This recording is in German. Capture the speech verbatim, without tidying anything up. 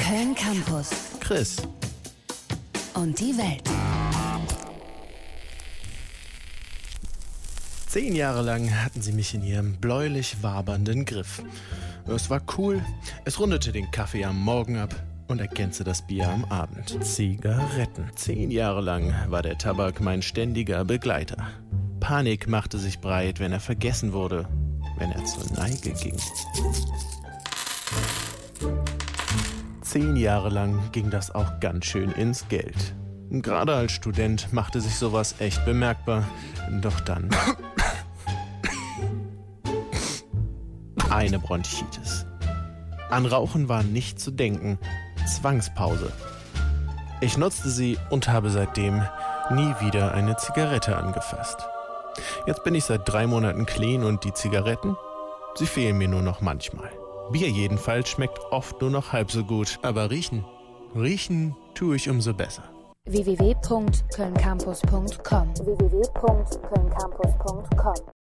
Köln Campus. Chris. Und die Welt. Zehn Jahre lang hatten sie mich in ihrem bläulich wabernden Griff. Es war cool, es rundete den Kaffee am Morgen ab und ergänzte das Bier am Abend. Zigaretten. Zehn Jahre lang war der Tabak mein ständiger Begleiter. Panik machte sich breit, wenn er vergessen wurde, wenn er zur Neige ging. Zehn Jahre lang ging das auch ganz schön ins Geld. Gerade als Student machte sich sowas echt bemerkbar. Doch dann eine Bronchitis. An Rauchen war nicht zu denken. Zwangspause. Ich nutzte sie und habe seitdem nie wieder eine Zigarette angefasst. Jetzt bin ich seit drei Monaten clean und die Zigaretten, sie fehlen mir nur noch manchmal. Bier jedenfalls schmeckt oft nur noch halb so gut, aber riechen, riechen tue ich umso besser. w w w punkt köln campus punkt com w w w punkt köln campus punkt com